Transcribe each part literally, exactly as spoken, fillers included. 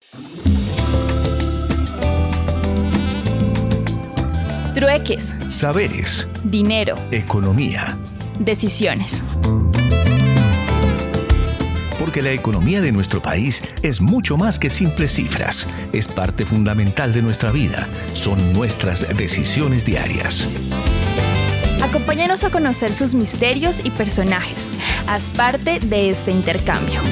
Trueques, Saberes, dinero, economía. decisiones. Porque la economía de nuestro país es mucho más que simples cifras. Es parte fundamental de nuestra vida. Son nuestras decisiones diarias. Acompáñanos a conocer sus misterios y personajes. Haz parte de este intercambio.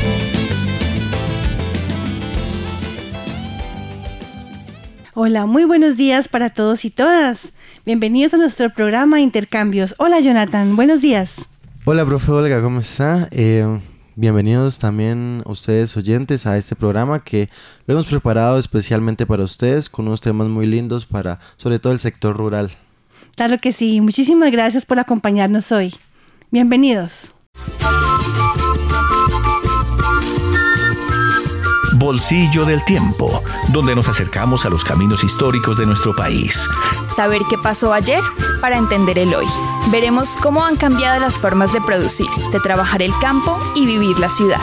Hola, muy buenos días para todos y todas. Bienvenidos a nuestro programa Intercambios. Hola, Jonathan, buenos días. Hola, profe Olga, ¿cómo está? Eh, bienvenidos también ustedes oyentes a este programa que lo hemos preparado especialmente para ustedes con unos temas muy lindos para, sobre todo, el sector rural. Claro que sí, muchísimas gracias por acompañarnos hoy. Bienvenidos. Bolsillo del Tiempo, donde nos acercamos a los caminos históricos de nuestro país. Saber qué pasó ayer para entender el hoy. Veremos cómo han cambiado las formas de producir, de trabajar el campo y vivir la ciudad.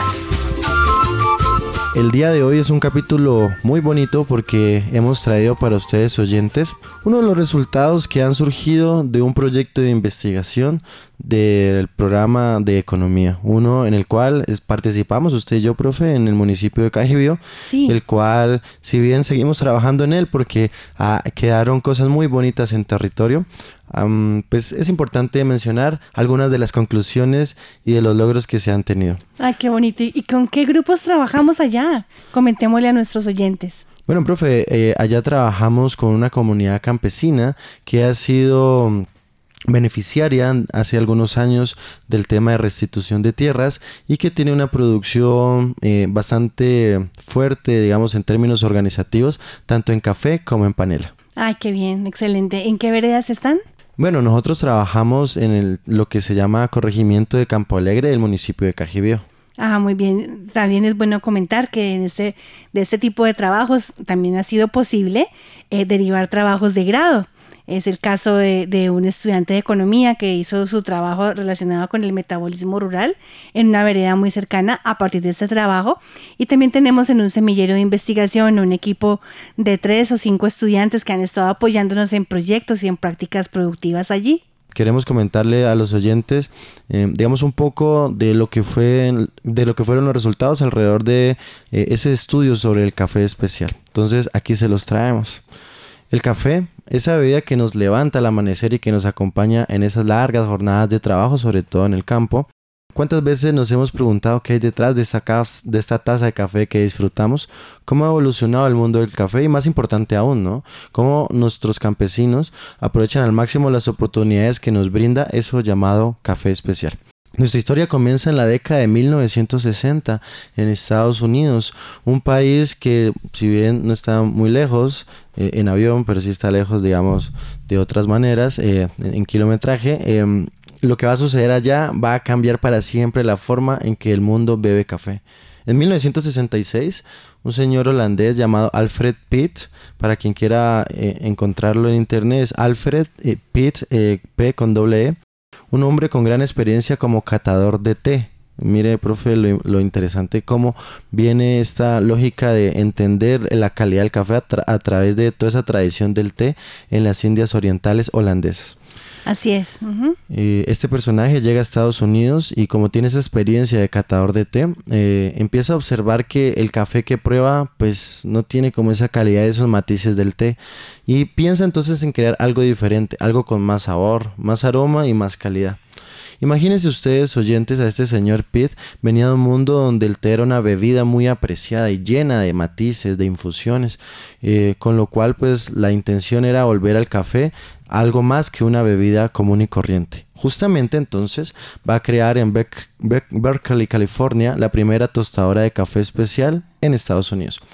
El día de hoy es un capítulo muy bonito porque hemos traído para ustedes oyentes uno de los resultados que han surgido de un proyecto de investigación del programa de economía, uno en el cual es, participamos usted y yo, profe, en el municipio de Cajibío, Sí. el cual, si bien seguimos trabajando en él porque ah, quedaron cosas muy bonitas en territorio, um, pues es importante mencionar algunas de las conclusiones y de los logros que se han tenido. Ay, qué bonito. ¿Y con qué grupos trabajamos allá? Comentémosle a nuestros oyentes. Bueno, profe, eh, allá trabajamos con una comunidad campesina que ha sido beneficiaria hace algunos años del tema de restitución de tierras y que tiene una producción eh, bastante fuerte, digamos, en términos organizativos, tanto en café como en panela. Ay, qué bien, excelente. ¿En qué veredas están? Bueno, nosotros trabajamos en el, lo que se llama corregimiento de Campo Alegre del municipio de Cajibío. Ah, muy bien. También es bueno comentar que en este, de este tipo de trabajos también ha sido posible eh, derivar trabajos de grado. Es el caso de, de un estudiante de economía que hizo su trabajo relacionado con el metabolismo rural en una vereda muy cercana a partir de este trabajo. Y también tenemos en un semillero de investigación un equipo de tres o cinco estudiantes que han estado apoyándonos en proyectos y en prácticas productivas allí. Queremos comentarle a los oyentes, eh, digamos, un poco de lo que fue, de lo que fueron los resultados alrededor de eh, ese estudio sobre el café especial. Entonces, aquí se los traemos. El café, esa bebida que nos levanta al amanecer y que nos acompaña en esas largas jornadas de trabajo, sobre todo en el campo. ¿Cuántas veces nos hemos preguntado qué hay detrás de esta, cas- de esta taza de café que disfrutamos? ¿Cómo ha evolucionado el mundo del café? Y más importante aún, ¿no? ¿Cómo nuestros campesinos aprovechan al máximo las oportunidades que nos brinda eso llamado café especial? Nuestra historia comienza en la década de mil novecientos sesenta en Estados Unidos, un país que, si bien no está muy lejos eh, en avión, pero sí está lejos, digamos, de otras maneras, eh, en, en kilometraje, eh, lo que va a suceder allá va a cambiar para siempre la forma en que el mundo bebe café. En mil novecientos sesenta y seis, un señor holandés llamado Alfred Pitt, para quien quiera eh, encontrarlo en internet, es Alfred eh, Pitt, eh, P con doble E, un hombre con gran experiencia como catador de té. Mire, profe, lo, lo interesante cómo viene esta lógica de entender la calidad del café a, tra- a través de toda esa tradición del té en las Indias Orientales holandesas. Así es. Uh-huh. Eh, este personaje llega a Estados Unidos y como tiene esa experiencia de catador de té, eh, empieza a observar que el café que prueba pues no tiene como esa calidad de esos matices del té y piensa entonces en crear algo diferente, algo con más sabor, más aroma y más calidad. Imagínense ustedes, oyentes, a este señor Pitt, venía de un mundo donde el té era una bebida muy apreciada y llena de matices, de infusiones, eh, con lo cual pues la intención era volver al café algo más que una bebida común y corriente. Justamente entonces va a crear en Ber- Ber- Berkeley, California, la primera tostadora de café especial en Estados Unidos.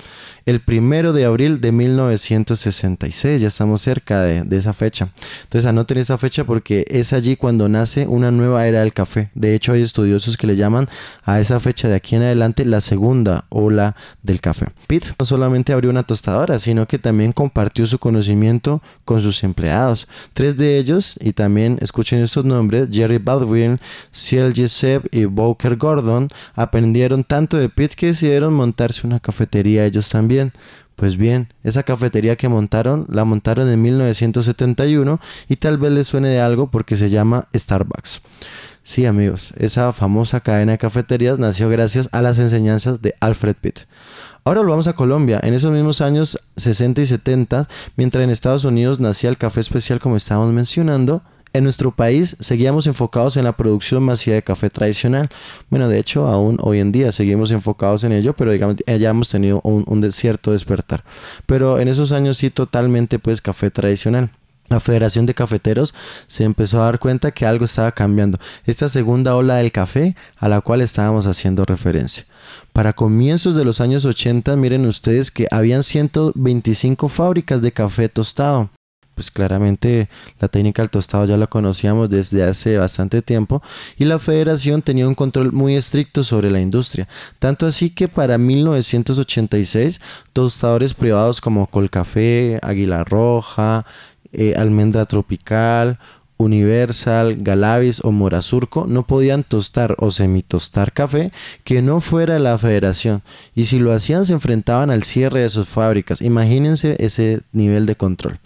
el primero de abril de mil novecientos sesenta y seis. Ya estamos cerca de, de esa fecha. Entonces anoten esa fecha porque es allí cuando nace una nueva era del café. De hecho, hay estudiosos que le llaman a esa fecha de aquí en adelante la segunda ola del café. Pitt no solamente abrió una tostadora, sino que también compartió su conocimiento con sus empleados. Tres de ellos, y también escuchen estos nombres, Jerry Baldwin, Ciel Jessup y Bowker Gordon, aprendieron tanto de Pitt que decidieron montarse una cafetería ellos también. Pues bien, esa cafetería que montaron, la montaron en mil novecientos setenta y uno y tal vez les suene de algo porque se llama Starbucks. Sí, amigos, esa famosa cadena de cafeterías nació gracias a las enseñanzas de Alfred Pitt. Ahora volvamos a Colombia. En esos mismos años sesenta y setenta, mientras en Estados Unidos nacía el café especial como estábamos mencionando, en nuestro país seguíamos enfocados en la producción masiva de café tradicional. Bueno, de hecho, aún hoy en día seguimos enfocados en ello, pero digamos, ya hemos tenido un, un cierto despertar. Pero en esos años sí totalmente pues café tradicional. La Federación de Cafeteros se empezó a dar cuenta que algo estaba cambiando. Esta segunda ola del café a la cual estábamos haciendo referencia. Para comienzos de los años ochenta, miren ustedes que habían ciento veinticinco fábricas de café tostado. Pues claramente la técnica del tostado ya la conocíamos desde hace bastante tiempo y la federación tenía un control muy estricto sobre la industria, tanto así que para mil novecientos ochenta y seis tostadores privados como Colcafé, Águila Roja, eh, Almendra Tropical, Universal, Galavis o Morazurco no podían tostar o semitostar café que no fuera de la federación, y si lo hacían se enfrentaban al cierre de sus fábricas. Imagínense ese nivel de control.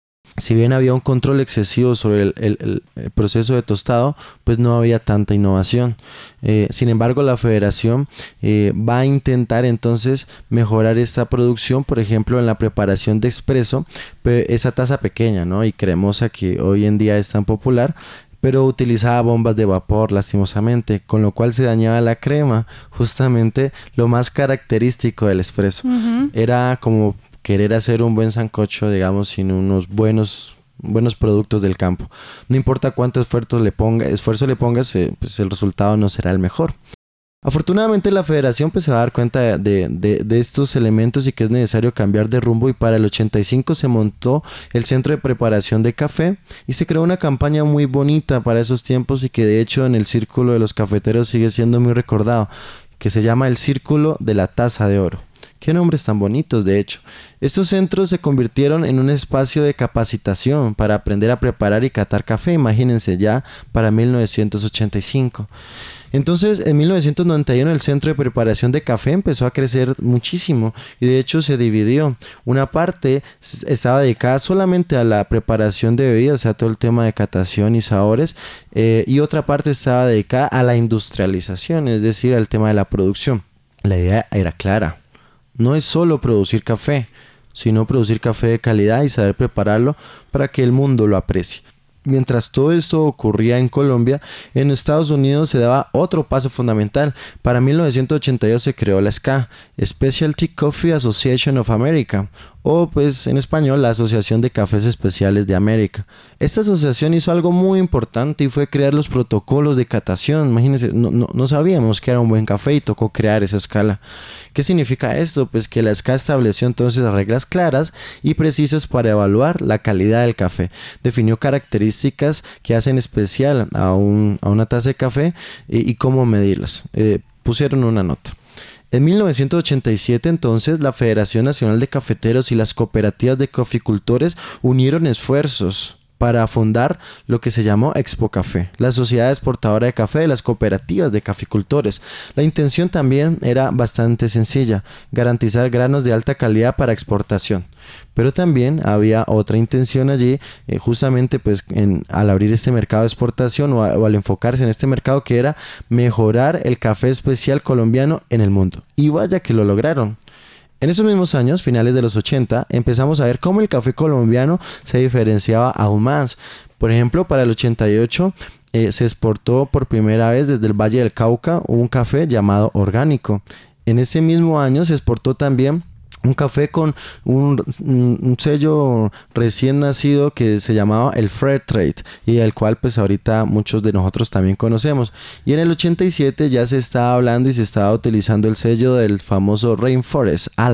Si bien había un control excesivo sobre el, el, el proceso de tostado, pues no había tanta innovación. Eh, sin embargo, la federación eh, va a intentar entonces mejorar esta producción, por ejemplo, en la preparación de expreso, esa taza pequeña, ¿no?, y cremosa que hoy en día es tan popular, pero utilizaba bombas de vapor lastimosamente, con lo cual se dañaba la crema, justamente lo más característico del expreso. Uh-huh. Era como querer hacer un buen sancocho, digamos, sin unos buenos, buenos productos del campo. No importa cuánto esfuerzo le, ponga, esfuerzo le pongas, eh, pues el resultado no será el mejor. Afortunadamente la federación pues, se va a dar cuenta de, de, de, de estos elementos y que es necesario cambiar de rumbo, y para el ochenta y cinco se montó el Centro de Preparación de Café y se creó una campaña muy bonita para esos tiempos y que de hecho en el círculo de los cafeteros sigue siendo muy recordado, que se llama el Círculo de la Taza de Oro. Qué nombres tan bonitos, de hecho. Estos centros se convirtieron en un espacio de capacitación para aprender a preparar y catar café, imagínense, ya para mil novecientos ochenta y cinco. Entonces, en mil novecientos noventa y uno el Centro de Preparación de Café empezó a crecer muchísimo y de hecho se dividió. Una parte estaba dedicada solamente a la preparación de bebidas, o sea, todo el tema de catación y sabores, eh, y otra parte estaba dedicada a la industrialización, es decir, al tema de la producción. La idea era clara. No es solo producir café, sino producir café de calidad y saber prepararlo para que el mundo lo aprecie. Mientras todo esto ocurría en Colombia, en Estados Unidos se daba otro paso fundamental. Para mil novecientos ochenta y dos se creó la S C A, Specialty Coffee Association of America, o pues en español la Asociación de Cafés Especiales de América. Esta asociación hizo algo muy importante y fue crear los protocolos de catación. Imagínense, no, no, no sabíamos que era un buen café y tocó crear esa escala. ¿Qué significa esto? Pues que la S C A estableció entonces reglas claras y precisas para evaluar la calidad del café. Definió características que hacen especial a, un, a una taza de café y, y cómo medirlas. Eh, pusieron una nota. En mil novecientos ochenta y siete, entonces, la Federación Nacional de Cafeteros y las cooperativas de caficultores unieron esfuerzos para fundar lo que se llamó Expo Café, la sociedad exportadora de café de las cooperativas de caficultores. La intención también era bastante sencilla, garantizar granos de alta calidad para exportación. Pero también había otra intención allí, eh, justamente pues en, al abrir este mercado de exportación o, a, o al enfocarse en este mercado, que era mejorar el café especial colombiano en el mundo. Y vaya que lo lograron. En esos mismos años, finales de los ochenta, empezamos a ver cómo el café colombiano se diferenciaba aún más. Por ejemplo, para el ochenta y ocho eh, se exportó por primera vez desde el Valle del Cauca un café llamado orgánico. En ese mismo año se exportó también un café con un, un sello recién nacido que se llamaba el Fair Trade y el cual pues ahorita muchos de nosotros también conocemos. Y en el ochenta y siete ya se estaba hablando y se estaba utilizando el sello del famoso Rainforest Alliance.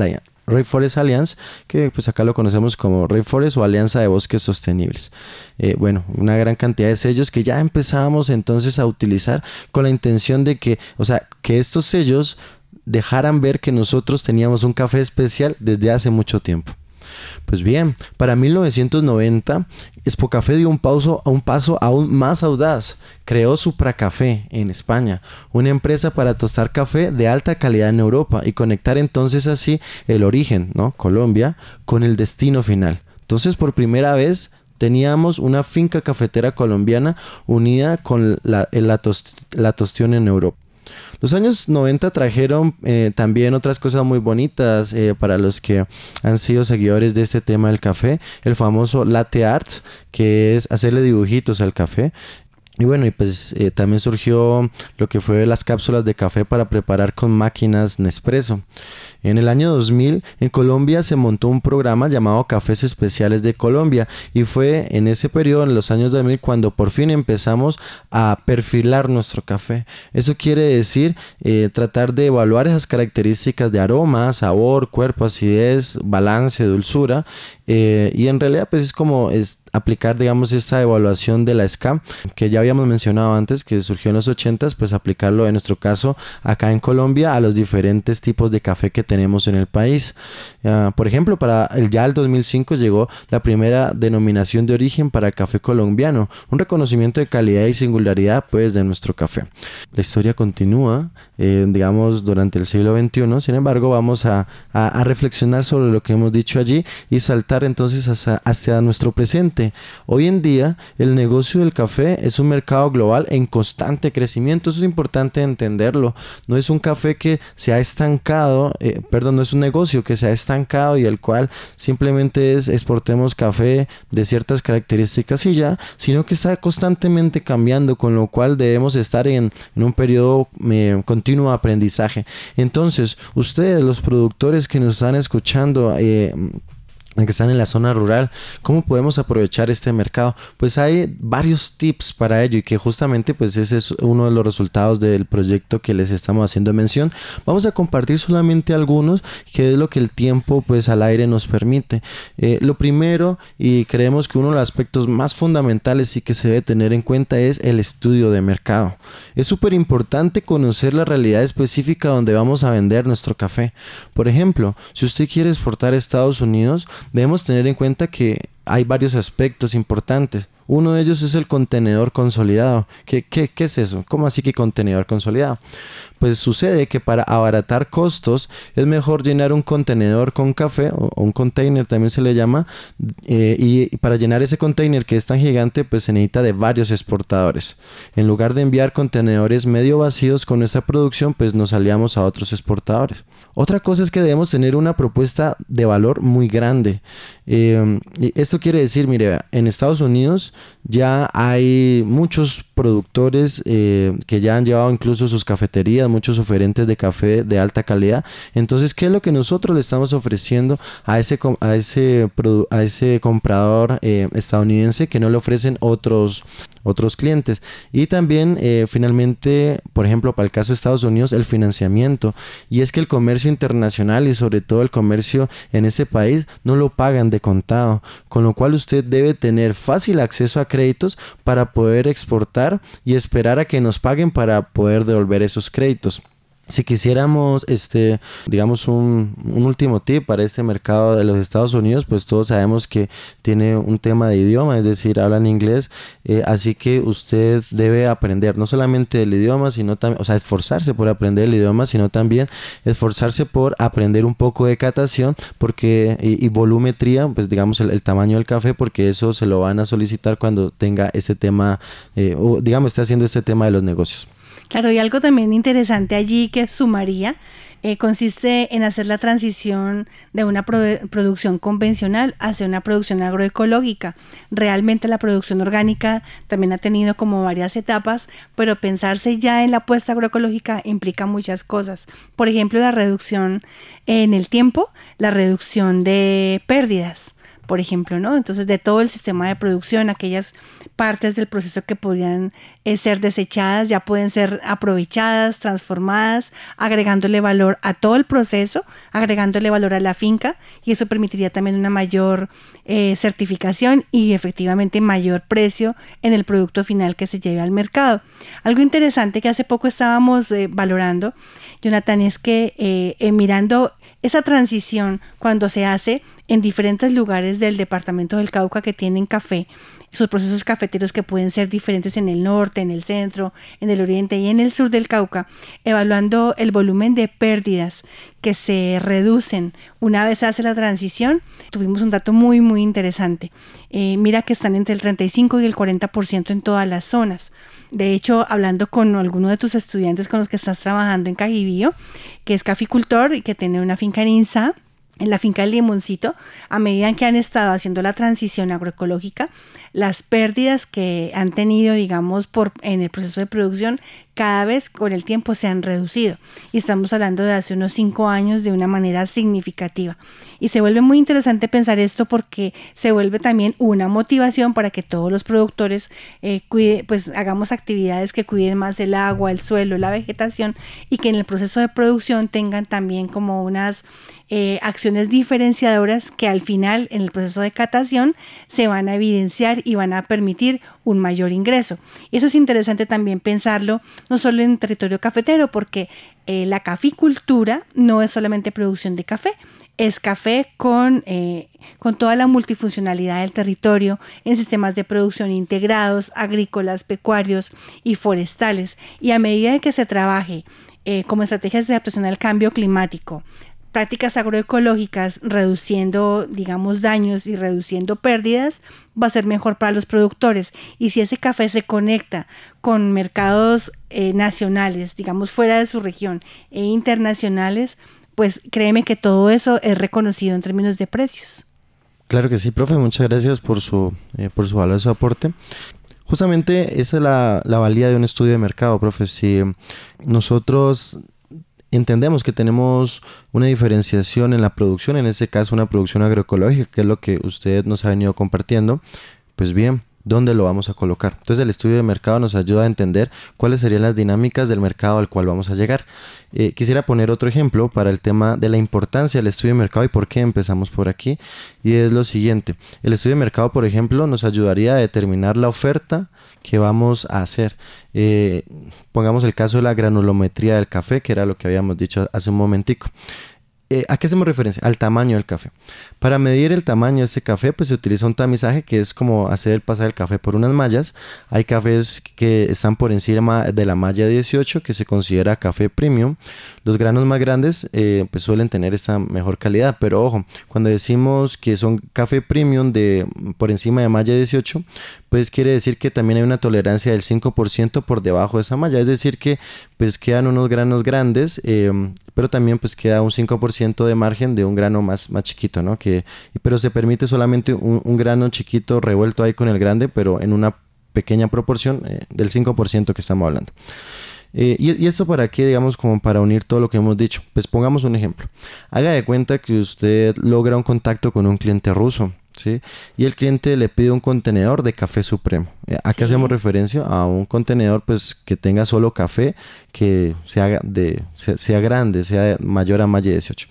Rainforest Alliance, que pues acá lo conocemos como Rainforest o Alianza de Bosques Sostenibles. Eh, bueno, una gran cantidad de sellos que ya empezábamos entonces a utilizar con la intención de que, o sea, que estos sellos dejaran ver que nosotros teníamos un café especial desde hace mucho tiempo. Pues bien, para mil novecientos noventa, Expocafé dio un paso, un paso aún más audaz. Creó Supracafé en España, una empresa para tostar café de alta calidad en Europa y conectar entonces así el origen, ¿no? Colombia, con el destino final. Entonces, por primera vez teníamos una finca cafetera colombiana unida con la, la, tost, la tostión en Europa. Los años noventa trajeron eh, también otras cosas muy bonitas eh, para los que han sido seguidores de este tema del café, el famoso latte art, que es hacerle dibujitos al café. Y bueno, y pues eh, también surgió lo que fue las cápsulas de café para preparar con máquinas Nespresso. En el año dos mil, en Colombia se montó un programa llamado Cafés Especiales de Colombia y fue en ese periodo, en los años dos mil, cuando por fin empezamos a perfilar nuestro café. Eso quiere decir eh, tratar de evaluar esas características de aroma, sabor, cuerpo, acidez, balance, dulzura eh, y en realidad pues es como es aplicar, digamos, esta evaluación de la S C A que ya habíamos mencionado antes, que surgió en los ochentas, pues aplicarlo en nuestro caso acá en Colombia a los diferentes tipos de café que tenemos en el país. Uh, por ejemplo, para el ya el dos mil cinco llegó la primera denominación de origen para el café colombiano, un reconocimiento de calidad y singularidad pues de nuestro café. La historia continúa, eh, digamos, durante el siglo veintiuno, sin embargo vamos a, a, a reflexionar sobre lo que hemos dicho allí y saltar entonces hacia, hacia nuestro presente. Hoy en día el negocio del café es un mercado global en constante crecimiento. Eso es importante entenderlo. No es un café que se ha estancado, eh, perdón, no es un negocio que se ha estancado y el cual simplemente es exportemos café de ciertas características y ya, sino que está constantemente cambiando, con lo cual debemos estar en, en un periodo eh, continuo de aprendizaje. Entonces, ustedes, los productores que nos están escuchando, eh, que están en la zona rural, ¿cómo podemos aprovechar este mercado? Pues hay varios tips para ello y que justamente pues ese es uno de los resultados del proyecto que les estamos haciendo mención. Vamos a compartir solamente algunos, que es lo que el tiempo pues al aire nos permite. Eh, lo primero, y creemos que uno de los aspectos más fundamentales y que se debe tener en cuenta, es el estudio de mercado. Es súper importante conocer la realidad específica donde vamos a vender nuestro café. Por ejemplo, si usted quiere exportar a Estados Unidos, debemos tener en cuenta que hay varios aspectos importantes. Uno de ellos es el contenedor consolidado. ¿Qué, qué, qué es eso? ¿Cómo así que contenedor consolidado? Pues sucede que para abaratar costos es mejor llenar un contenedor con café, o, o un container también se le llama, eh, y, y para llenar ese container que es tan gigante pues se necesita de varios exportadores. En lugar de enviar contenedores medio vacíos con nuestra producción, pues nos aliamos a otros exportadores. Otra cosa es que debemos tener una propuesta de valor muy grande. Eh, esto quiere decir, mire, en Estados Unidos ya hay muchos productores eh, que ya han llevado incluso sus cafeterías, muchos oferentes de café de alta calidad. Entonces, ¿qué es lo que nosotros le estamos ofreciendo a ese, a ese, a ese comprador eh, estadounidense que no le ofrecen otros, otros clientes? Y también, eh, finalmente, por ejemplo, para el caso de Estados Unidos, el financiamiento. Y es que el comercio internacional y sobre todo el comercio en ese país no lo pagan de contado, con lo cual usted debe tener fácil acceso a créditos para poder exportar y esperar a que nos paguen para poder devolver esos créditos. Si quisiéramos, este, digamos, un, un último tip para este mercado de los Estados Unidos, pues todos sabemos que tiene un tema de idioma, es decir, hablan inglés, eh, así que usted debe aprender no solamente el idioma, sino también, o sea, esforzarse por aprender el idioma, sino también esforzarse por aprender un poco de catación, porque y, y volumetría, pues digamos el, el tamaño del café, porque eso se lo van a solicitar cuando tenga ese tema, eh, o digamos, esté haciendo este tema de los negocios. Claro, y algo también interesante allí que sumaría eh, consiste en hacer la transición de una produ- producción convencional hacia una producción agroecológica. Realmente la producción orgánica también ha tenido como varias etapas, pero pensarse ya en la apuesta agroecológica implica muchas cosas. Por ejemplo, la reducción en el tiempo, la reducción de pérdidas. por ejemplo, ¿no? Entonces, de todo el sistema de producción, aquellas partes del proceso que podrían eh, ser desechadas ya pueden ser aprovechadas, transformadas, agregándole valor a todo el proceso, agregándole valor a la finca, y eso permitiría también una mayor eh, certificación y efectivamente mayor precio en el producto final que se lleve al mercado. Algo interesante que hace poco estábamos eh, valorando, Jonathan, es que eh, eh, mirando esa transición cuando se hace en diferentes lugares del departamento del Cauca que tienen café, sus procesos cafeteros que pueden ser diferentes en el norte, en el centro, en el oriente y en el sur del Cauca, evaluando el volumen de pérdidas que se reducen una vez se hace la transición, tuvimos un dato muy muy interesante. Eh, mira que están entre el treinta y cinco y el cuarenta por ciento en todas las zonas. De hecho, hablando con alguno de tus estudiantes con los que estás trabajando en Cajibío, que es caficultor y que tiene una finca en INSA, en la finca del Limoncito, a medida que han estado haciendo la transición agroecológica, las pérdidas que han tenido, digamos, por, en el proceso de producción, cada vez con el tiempo se han reducido. Y estamos hablando de hace unos cinco años de una manera significativa. Y se vuelve muy interesante pensar esto porque se vuelve también una motivación para que todos los productores eh, cuide, pues hagamos actividades que cuiden más el agua, el suelo, la vegetación, y que en el proceso de producción tengan también como unas eh, acciones diferenciadoras que al final en el proceso de catación se van a evidenciar y van a permitir un mayor ingreso. Y eso es interesante también pensarlo, no solo en territorio cafetero, porque eh, la caficultura no es solamente producción de café, es café con, eh, con toda la multifuncionalidad del territorio en sistemas de producción integrados, agrícolas, pecuarios y forestales. Y a medida de que se trabaje eh, como estrategias de adaptación al cambio climático, prácticas agroecológicas, reduciendo, digamos, daños y reduciendo pérdidas, va a ser mejor para los productores. Y si ese café se conecta con mercados eh, nacionales, digamos, fuera de su región e internacionales, pues créeme que todo eso es reconocido en términos de precios. Claro que sí, profe, muchas gracias por su, eh, por su valioso aporte. Justamente esa es la, la valía de un estudio de mercado, profe. Si nosotros entendemos que tenemos una diferenciación en la producción, en este caso una producción agroecológica, que es lo que usted nos ha venido compartiendo, pues bien, ¿dónde lo vamos a colocar? Entonces el estudio de mercado nos ayuda a entender cuáles serían las dinámicas del mercado al cual vamos a llegar. Eh, quisiera poner otro ejemplo para el tema de la importancia del estudio de mercado y por qué empezamos por aquí, y es lo siguiente. El estudio de mercado, por ejemplo, nos ayudaría a determinar la oferta que vamos a hacer. Eh, pongamos el caso de la granulometría del café, que era lo que habíamos dicho hace un momentico. Eh, ¿A qué hacemos referencia? Al tamaño del café. Para medir el tamaño de este café, pues se utiliza un tamizaje que es como hacer el pasar el café por unas mallas. Hay cafés que están por encima de la malla dieciocho, que se considera café premium. Los granos más grandes eh, pues suelen tener esta mejor calidad, pero ojo, cuando decimos que son café premium de por encima de malla dieciocho, pues quiere decir que también hay una tolerancia del cinco por ciento por debajo de esa malla, es decir que pues quedan unos granos grandes, eh, pero también pues queda un cinco por ciento de margen de un grano más, más chiquito, ¿no? Que, pero se permite solamente un, un grano chiquito revuelto ahí con el grande, pero en una pequeña proporción eh, del cinco por ciento que estamos hablando. Eh, y, y esto para qué, digamos, como para unir todo lo que hemos dicho. Pues pongamos un ejemplo. Haga de cuenta que usted logra un contacto con un cliente ruso, ¿sí? Y el cliente le pide un contenedor de café supremo. ¿A qué sí hacemos referencia? A un contenedor pues que tenga solo café, que sea, de, sea, sea grande, sea mayor a malla dieciocho.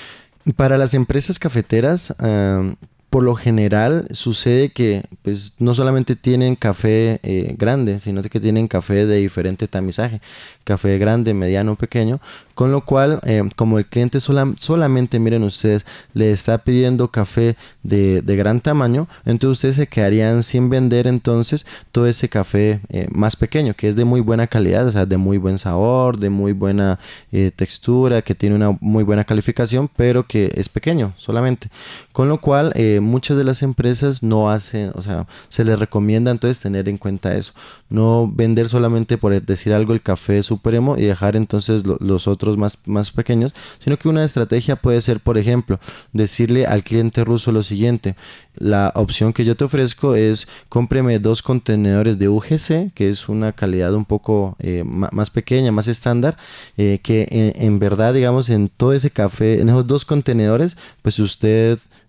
Para las empresas cafeteras, uh, por lo general sucede que pues no solamente tienen café eh, grande, sino que tienen café de diferente tamizaje, café grande, mediano, pequeño, con lo cual eh, como el cliente sola, solamente, miren ustedes, le está pidiendo café de, de gran tamaño, entonces ustedes se quedarían sin vender entonces todo ese café eh, más pequeño, que es de muy buena calidad, o sea, de muy buen sabor, de muy buena eh, textura, que tiene una muy buena calificación, pero que es pequeño solamente, con lo cual eh, muchas de las empresas no hacen, o sea, se les recomienda entonces tener en cuenta eso, no vender solamente por decir algo el café supremo y dejar entonces lo, los otros más, más pequeños, sino que una estrategia puede ser, por ejemplo, decirle al cliente ruso lo siguiente: la opción que yo te ofrezco es cómpreme dos contenedores de U G C, que es una calidad un poco eh, más pequeña, más estándar, eh, que en, en verdad, digamos, en todo ese café, en esos dos contenedores, pues usted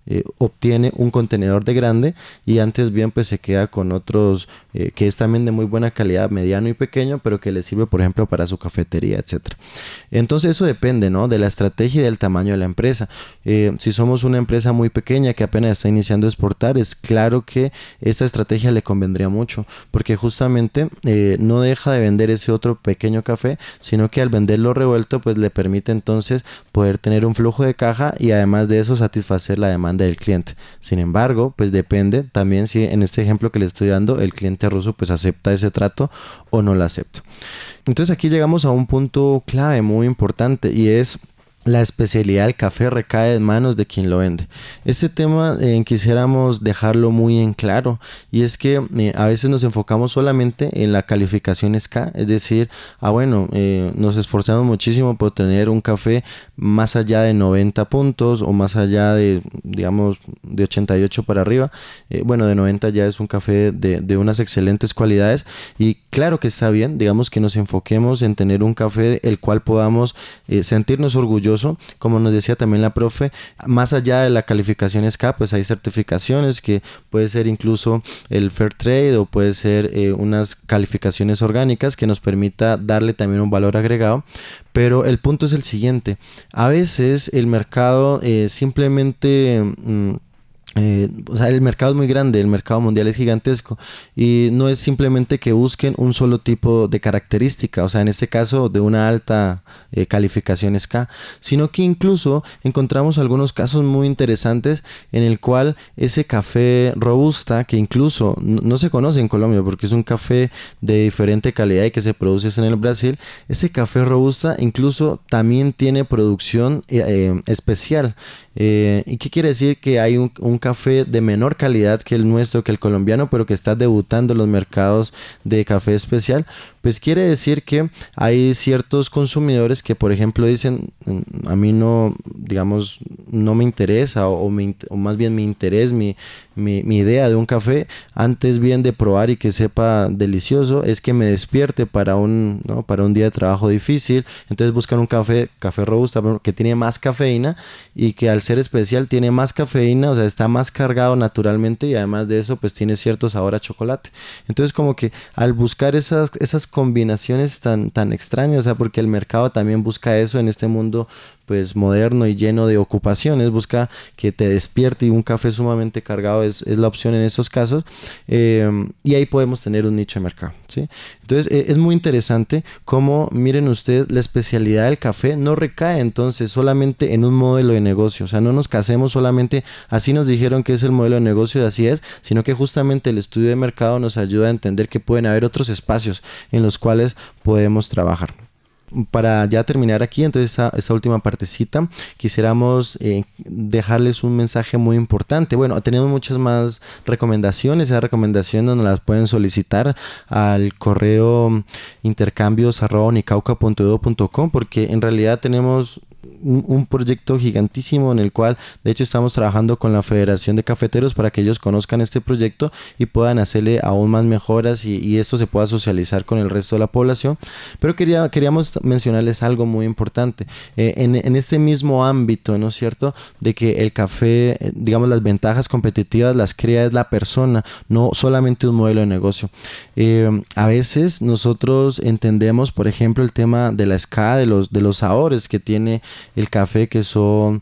eh, obtiene un contenedor de grande y antes bien pues se queda con otros eh, que es también de muy buena calidad, mediano y pequeño, pero que le sirve por ejemplo para su cafetería, etcétera. Entonces eso depende, ¿no?, de la estrategia y del tamaño de la empresa. Eh, si somos una empresa muy pequeña que apenas está iniciando a exportar, es claro que esta estrategia le convendría mucho, porque justamente eh, no deja de vender ese otro pequeño café, sino que al venderlo revuelto pues le permite entonces poder tener un flujo de caja y además de eso satisfacer la demanda del cliente. Sin embargo, pues depende también si en este ejemplo que le estoy dando el cliente ruso pues acepta ese trato o no lo acepta. Entonces aquí llegamos a un punto clave muy importante y es: la especialidad del café recae en manos de quien lo vende. Este tema eh, quisiéramos dejarlo muy en claro, y es que eh, a veces nos enfocamos solamente en la calificación S K, es decir, ah bueno, eh, nos esforzamos muchísimo por tener un café más allá de noventa puntos o más allá de, digamos, de ochenta y ocho para arriba. Eh, bueno, de noventa ya es un café de, de unas excelentes cualidades, y claro que está bien, digamos que nos enfoquemos en tener un café el cual podamos eh, sentirnos orgullosos. Como nos decía también la profe, más allá de la calificación S K, pues hay certificaciones que puede ser incluso el Fair Trade o puede ser eh, unas calificaciones orgánicas que nos permita darle también un valor agregado. Pero el punto es el siguiente: a veces el mercado eh, simplemente... Mmm, Eh, o sea, el mercado es muy grande, el mercado mundial es gigantesco y no es simplemente que busquen un solo tipo de característica, o sea, en este caso de una alta eh, calificación S K, sino que incluso encontramos algunos casos muy interesantes en el cual ese café robusta, que incluso no, no se conoce en Colombia porque es un café de diferente calidad y que se produce en el Brasil, ese café robusta incluso también tiene producción eh, eh, especial. Eh, ¿Y qué quiere decir? Que hay un, un café de menor calidad que el nuestro, que el colombiano, pero que está debutando en los mercados de café especial. Pues quiere decir que hay ciertos consumidores que, por ejemplo, dicen: a mí no, digamos, no me interesa, o, o, me, o más bien mi interés, mi, mi, mi idea de un café, antes bien de probar y que sepa delicioso, es que me despierte para un, ¿no?, para un día de trabajo difícil. Entonces buscan un café, café robusta, que tiene más cafeína y que al ser especial tiene más cafeína, o sea, está más cargado naturalmente, y además de eso pues tiene cierto sabor a chocolate. Entonces como que al buscar esas, esas combinaciones tan, tan extrañas, o sea, porque el mercado también busca eso en este mundo pues moderno y lleno de ocupaciones, busca que te despierte, y un café sumamente cargado es, es la opción en estos casos, eh, y ahí podemos tener un nicho de mercado, ¿sí? Entonces eh, es muy interesante cómo, miren ustedes, la especialidad del café no recae entonces solamente en un modelo de negocio, o sea, no nos casemos solamente, así nos dijeron que es el modelo de negocio y así es, sino que justamente el estudio de mercado nos ayuda a entender que pueden haber otros espacios en los cuales podemos trabajar. Para ya terminar aquí, entonces esta, esta última partecita, quisiéramos eh, dejarles un mensaje muy importante. Bueno, tenemos muchas más recomendaciones. Esas recomendaciones nos las pueden solicitar al correo intercambios arroba unicauca punto edu punto com, porque en realidad tenemos un, un proyecto gigantísimo en el cual de hecho estamos trabajando con la Federación de Cafeteros para que ellos conozcan este proyecto y puedan hacerle aún más mejoras, y, y esto se pueda socializar con el resto de la población. Pero quería, queríamos mencionarles algo muy importante eh, en, en este mismo ámbito, ¿no es cierto?, de que el café, eh, digamos, las ventajas competitivas las crea es la persona, no solamente un modelo de negocio. Eh, a veces nosotros entendemos, por ejemplo, el tema de la S K, de los, de los sabores que tiene el café, que son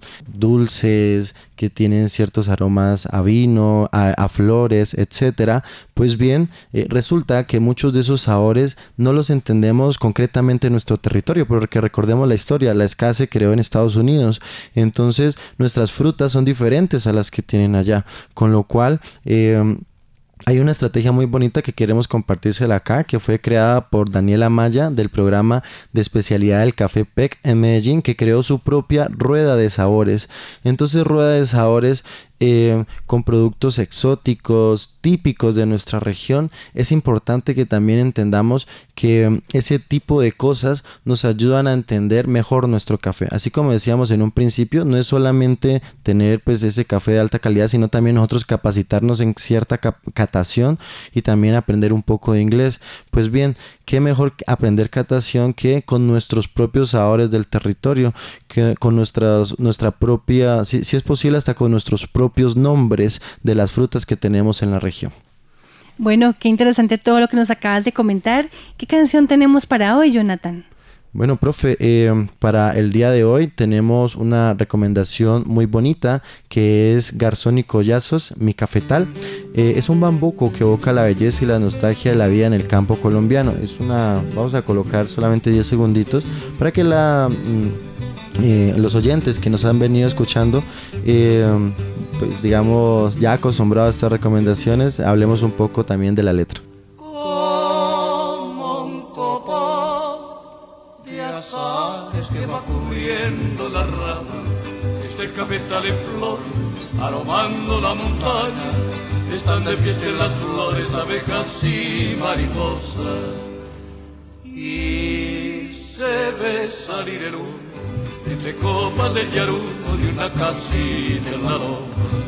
dulces, que tienen ciertos aromas a vino, a, a flores, etcétera. Pues bien, eh, resulta que muchos de esos sabores no los entendemos concretamente en nuestro territorio, porque recordemos la historia, la S K se creó en Estados Unidos, entonces nuestras frutas son diferentes a las que tienen allá, con lo cual eh, hay una estrategia muy bonita que queremos compartírsela acá, que fue creada por Daniela Maya del programa de especialidad del Café P E C en Medellín, que creó su propia rueda de sabores. Entonces, rueda de sabores eh, con productos exóticos, típicos de nuestra región. Es importante que también entendamos que ese tipo de cosas nos ayudan a entender mejor nuestro café. Así como decíamos en un principio, no es solamente tener pues ese café de alta calidad, sino también nosotros capacitarnos en cierta catación y también aprender un poco de inglés. Pues bien, qué mejor aprender catación que con nuestros propios sabores del territorio, que con nuestras, nuestra propia, si, si es posible hasta con nuestros propios propios nombres de las frutas que tenemos en la región. Bueno, qué interesante todo lo que nos acabas de comentar. ¿Qué canción tenemos para hoy, Jonathan? Bueno, profe, eh, para el día de hoy tenemos una recomendación muy bonita que es Garzón y Collazos, Mi Cafetal. Eh, es un bambuco que evoca la belleza y la nostalgia de la vida en el campo colombiano. Es una, vamos a colocar solamente diez segunditos para que la, eh, los oyentes que nos han venido escuchando, eh, pues digamos ya acostumbrados a estas recomendaciones, hablemos un poco también de la letra. Que va cubriendo la rama, este cafetal en flor, aromando la montaña, están de fiesta en las flores, abejas y mariposas, y se ve salir el humo entre copas de yarumo de una casita en la loma.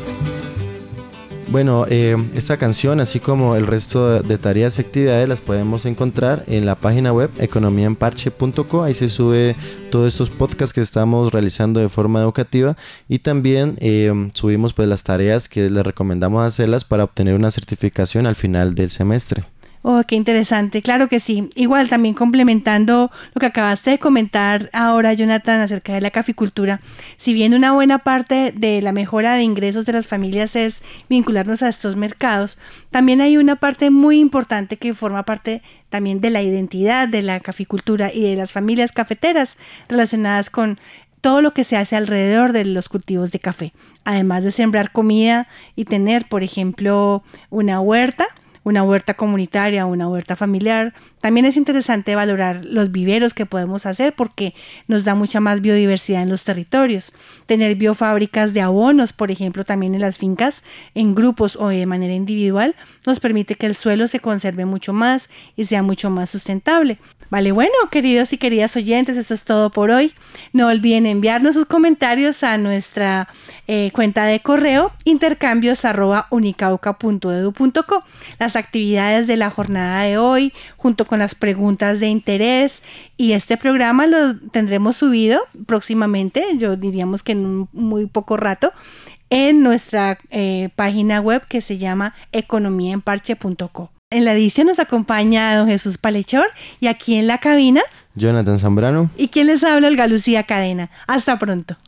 Bueno, eh, esta canción, así como el resto de, de tareas y actividades, las podemos encontrar en la página web economía en parche punto co. Ahí se sube todos estos podcasts que estamos realizando de forma educativa y también eh, subimos pues las tareas que les recomendamos hacerlas para obtener una certificación al final del semestre. Oh, qué interesante, claro que sí. Igual también complementando lo que acabaste de comentar ahora, Jonathan, acerca de la caficultura. Si bien una buena parte de la mejora de ingresos de las familias es vincularnos a estos mercados, también hay una parte muy importante que forma parte también de la identidad de la caficultura y de las familias cafeteras relacionadas con todo lo que se hace alrededor de los cultivos de café. Además de sembrar comida y tener, por ejemplo, una huerta, una huerta comunitaria, una huerta familiar. También es interesante valorar los viveros que podemos hacer porque nos da mucha más biodiversidad en los territorios. Tener biofábricas de abonos, por ejemplo, también en las fincas, en grupos o de manera individual, nos permite que el suelo se conserve mucho más y sea mucho más sustentable. Vale, bueno, queridos y queridas oyentes, esto es todo por hoy. No olviden enviarnos sus comentarios a nuestra eh, cuenta de correo intercambios arroba unicauca punto edu punto co. Las actividades de la jornada de hoy, junto con las preguntas de interés, y este programa lo tendremos subido próximamente, yo diríamos que en un muy poco rato, en nuestra eh, página web que se llama economía en parche punto co. En la edición nos acompaña don Jesús Palechor y aquí en la cabina Jonathan Zambrano. ¿Y quién les habla? Olga Lucía Cadena. Hasta pronto.